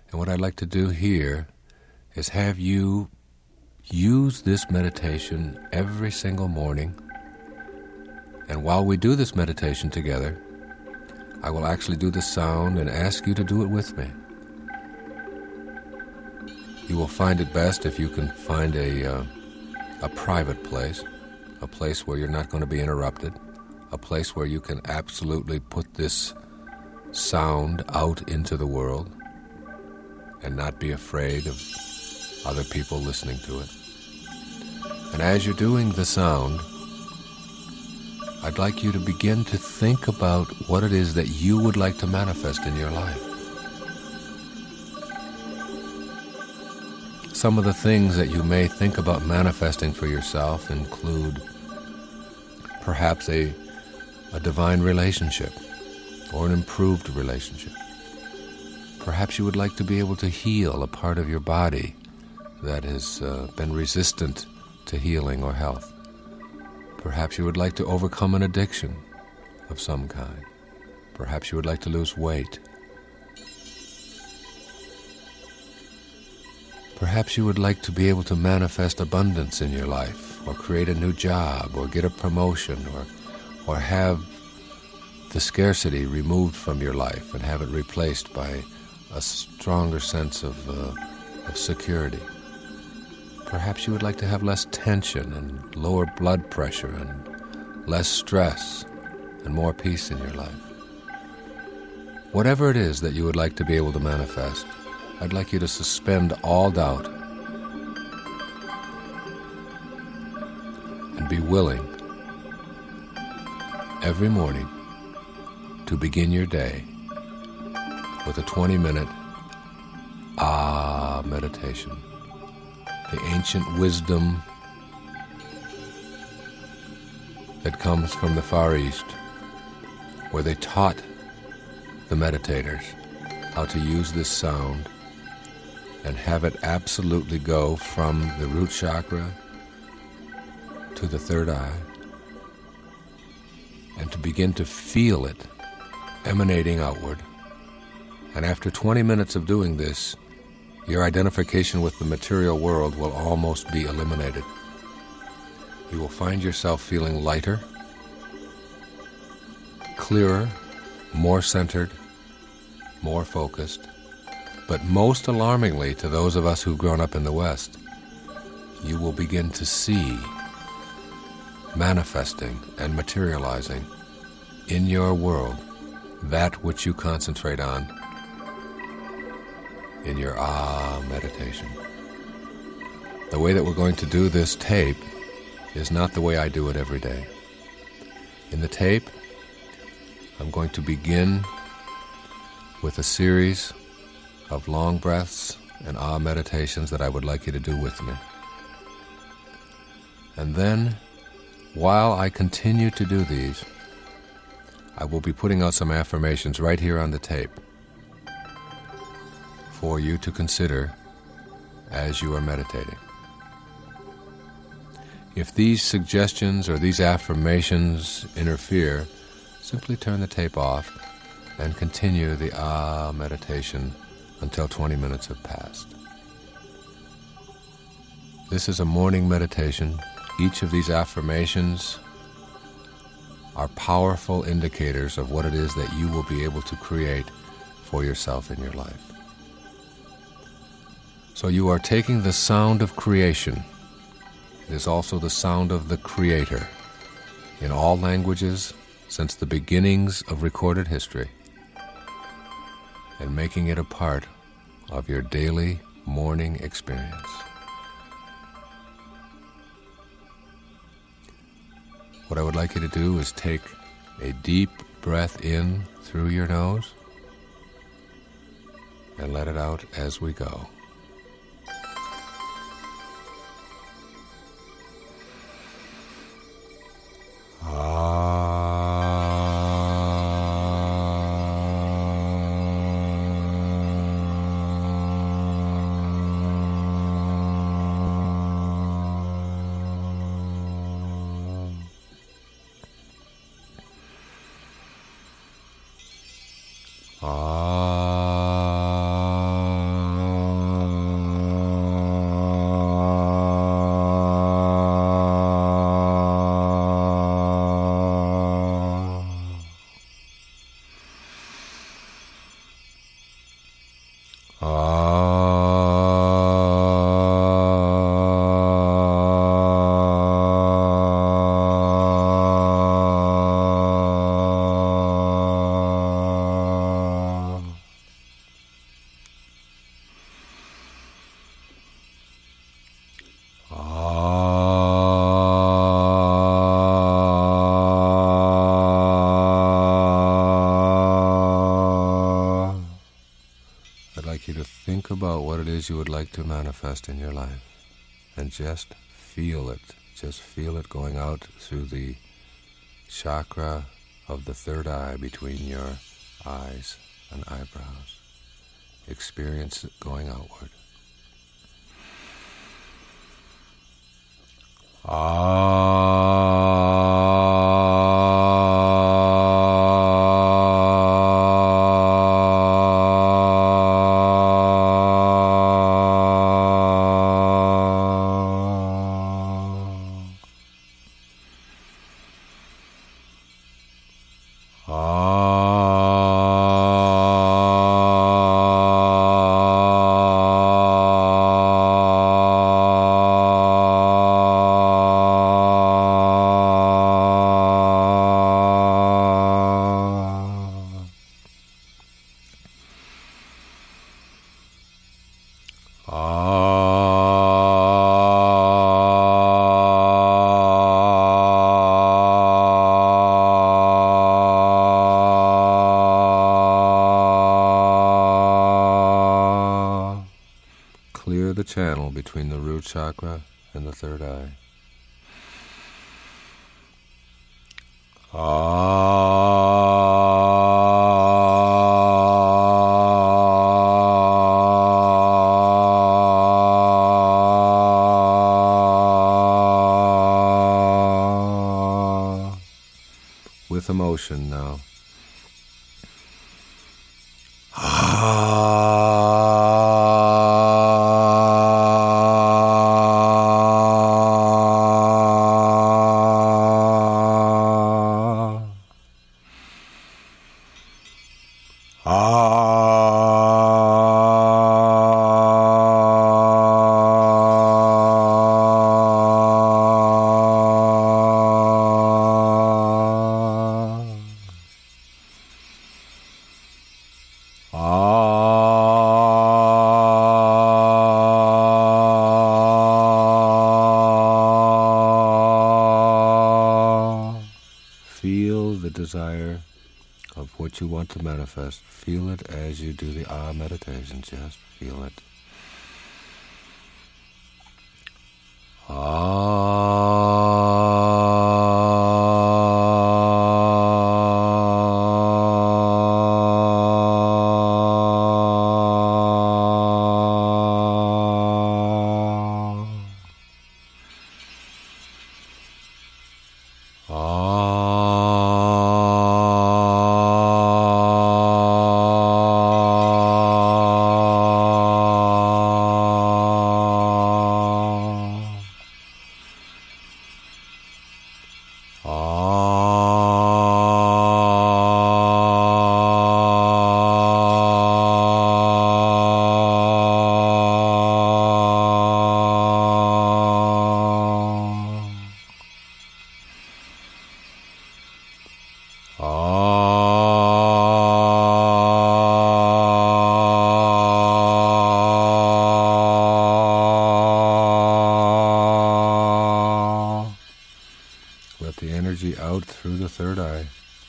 And what I'd like to do here is have you use this meditation every single morning. And while we do this meditation together, I will actually do the sound and ask you to do it with me. You will find it best if you can find a private place, a place where you're not going to be interrupted, a place where you can absolutely put this sound out into the world and not be afraid of other people listening to it. And as you're doing the sound, I'd like you to begin to think about what it is that you would like to manifest in your life. Some of the things that you may think about manifesting for yourself include perhaps a divine relationship or an improved relationship. Perhaps you would like to be able to heal a part of your body that has been resistant to healing or health. Perhaps you would like to overcome an addiction of some kind. Perhaps you would like to lose weight. Perhaps you would like to be able to manifest abundance in your life, or create a new job, or get a promotion, or have the scarcity removed from your life and have it replaced by a stronger sense of security. Perhaps you would like to have less tension and lower blood pressure and less stress and more peace in your life. Whatever it is that you would like to be able to manifest, I'd like you to suspend all doubt and be willing every morning to begin your day with a 20-minute meditation. The ancient wisdom that comes from the Far East, where they taught the meditators how to use this sound and have it absolutely go from the root chakra to the third eye, and to begin to feel it emanating outward. And after 20 minutes of doing this, your identification with the material world will almost be eliminated. You will find yourself feeling lighter, clearer, more centered, more focused. But most alarmingly to those of us who've grown up in the West, you will begin to see manifesting and materializing in your world that which you concentrate on in your meditation. The way that we're going to do this tape is not the way I do it every day. In the tape, I'm going to begin with a series of long breaths and meditations that I would like you to do with me. And then, while I continue to do these, I will be putting out some affirmations right here on the tape for you to consider as you are meditating. If these suggestions or these affirmations interfere, simply turn the tape off and continue the meditation until 20 minutes have passed. This is a morning meditation. Each of these affirmations are powerful indicators of what it is that you will be able to create for yourself in your life. So you are taking the sound of creation. It is also the sound of the Creator in all languages since the beginnings of recorded history, and making it a part of your daily morning experience. What I would like you to do is take a deep breath in through your nose and let it out as we go. I'd like you to think about what it is you would like to manifest in your life and just feel it. Just feel it going out through the chakra of the third eye between your eyes and eyebrows. Experience it going outward. Clear the channel between the root chakra and the third eye. With emotion now. Feel the desire of what you want to manifest. Feel it as you do the meditation. Just feel it. Let the energy out through the third eye.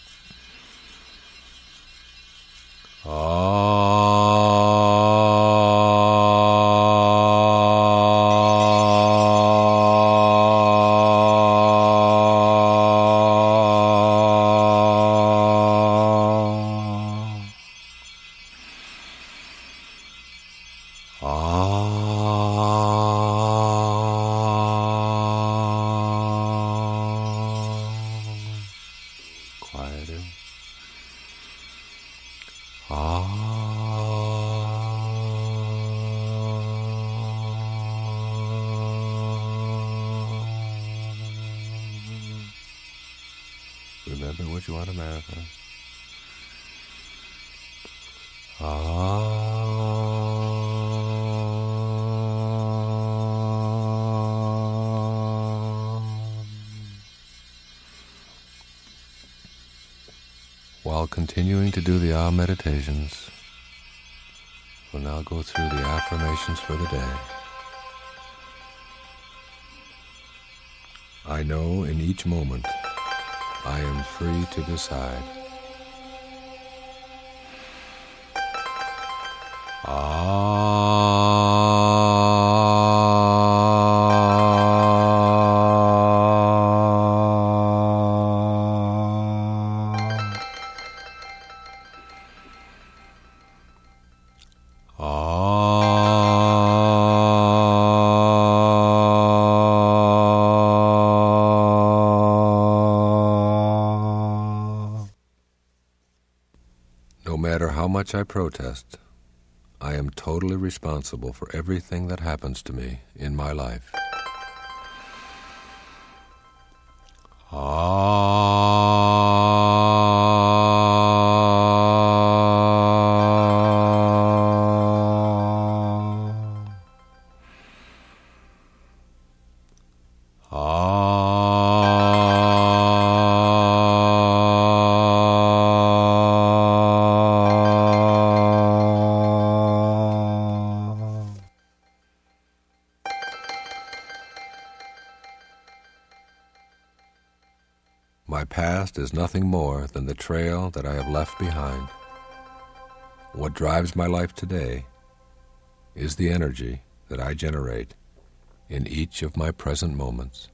Quieter. Remember what you want to manifest. while continuing to do the Ah meditations, we'll now go through the affirmations for the day. I know in each moment I am free to decide. No matter how much I protest, I am totally responsible for everything that happens to me in my life. My past is nothing more than the trail that I have left behind. What drives my life today is the energy that I generate in each of my present moments.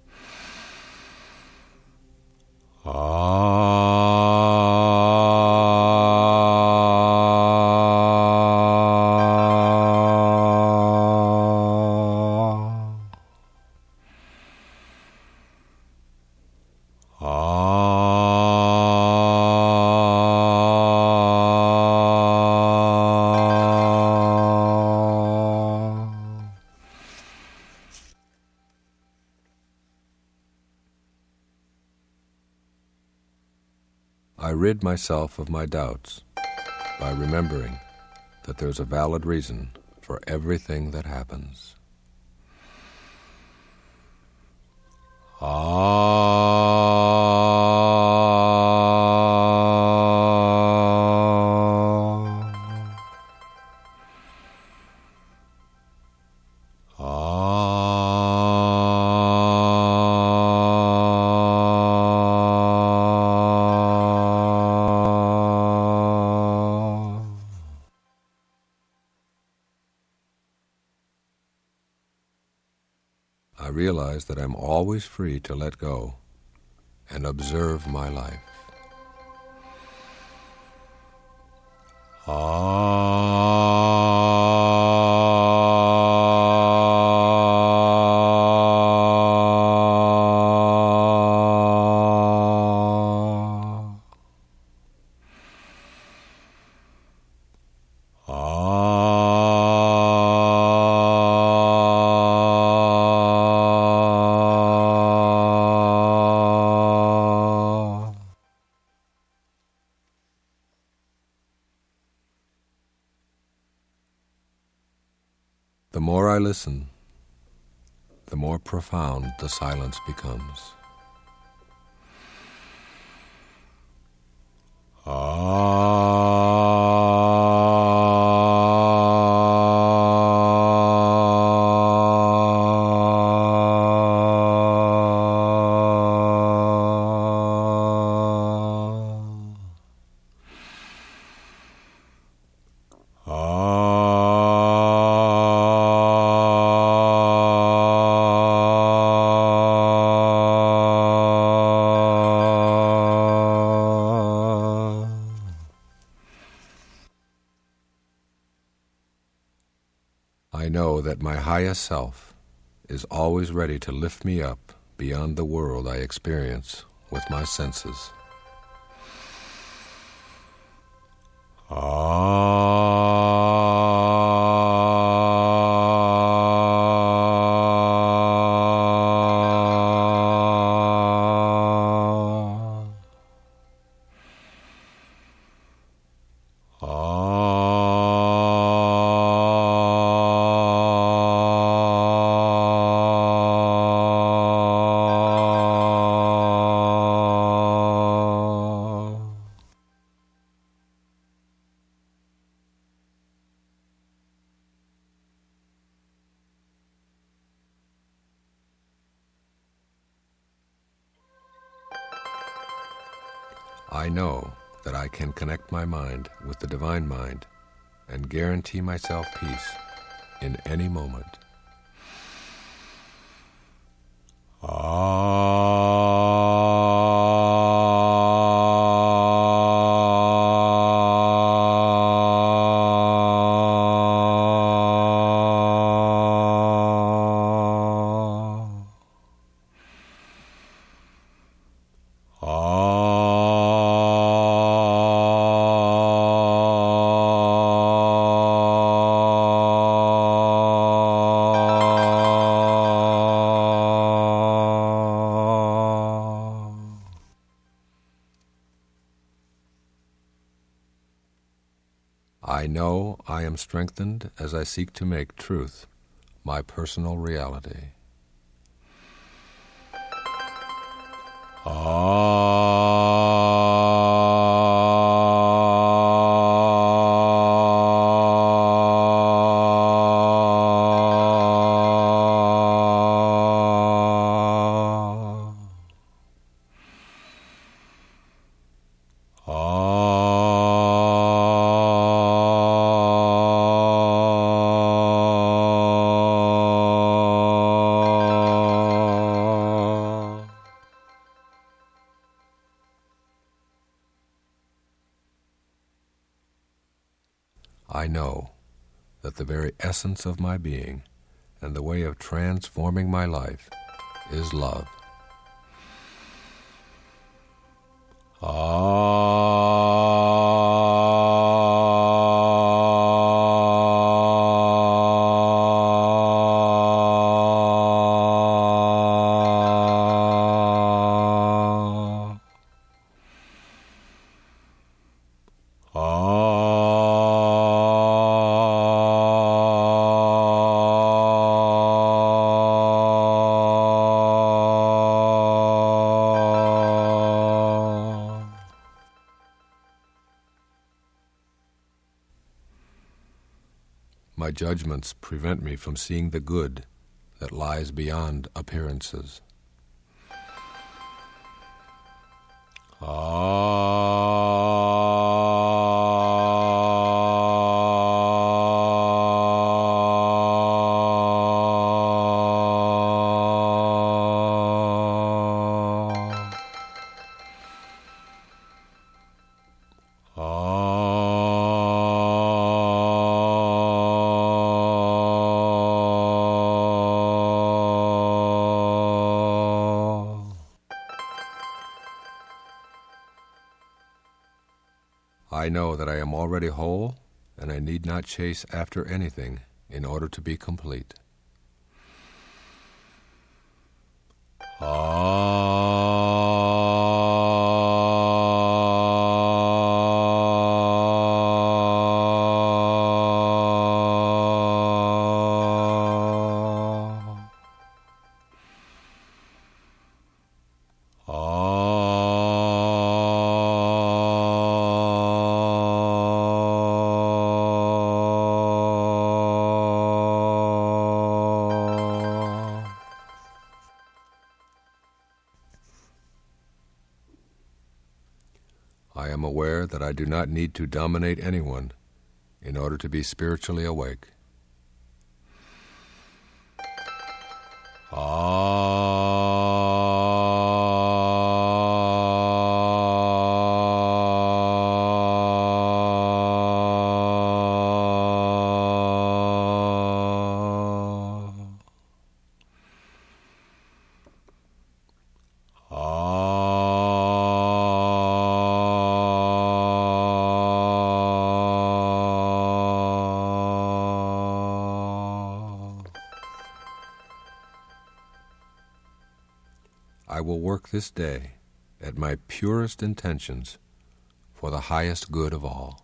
I rid myself of my doubts by remembering that there's a valid reason for everything that happens. I realize that I'm always free to let go and observe my life. The more I listen, the more profound the silence becomes. I know that my highest self is always ready to lift me up beyond the world I experience with my senses. I know that I can connect my mind with the divine mind and guarantee myself peace in any moment. I know I am strengthened as I seek to make truth my personal reality. I know that the very essence of my being and the way of transforming my life is love. My judgments prevent me from seeing the good that lies beyond appearances. I know that I am already whole, and I need not chase after anything in order to be complete. I am aware that I do not need to dominate anyone in order to be spiritually awake. I will work this day at my purest intentions for the highest good of all.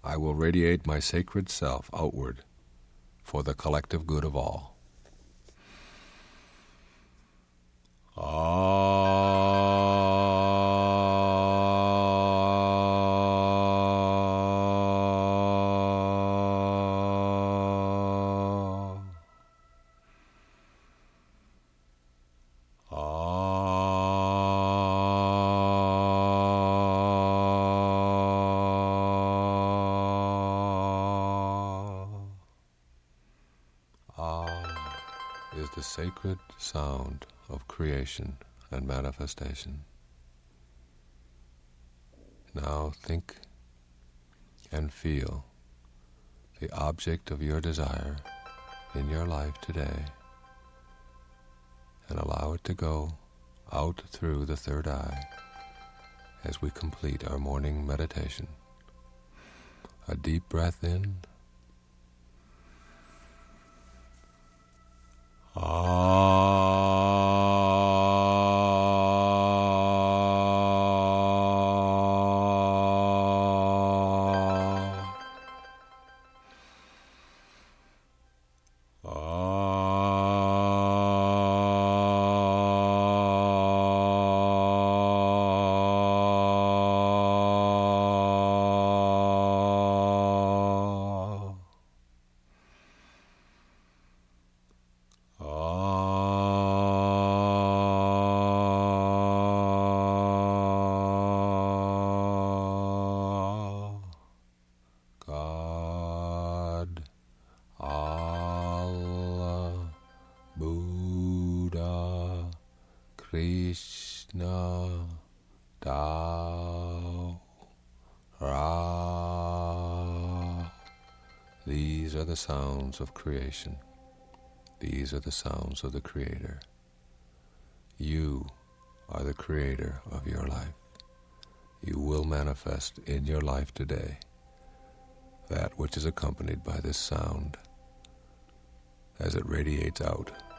I will radiate my sacred self outward for the collective good of all. Is the sacred sound of creation and manifestation. Now think and feel the object of your desire in your life today, and allow it to go out through the third eye as we complete our morning meditation. A deep breath in. Krishna, Tao, Ra. These are the sounds of creation. These are the sounds of the Creator. You are the creator of your life. You will manifest in your life today that which is accompanied by this sound as it radiates out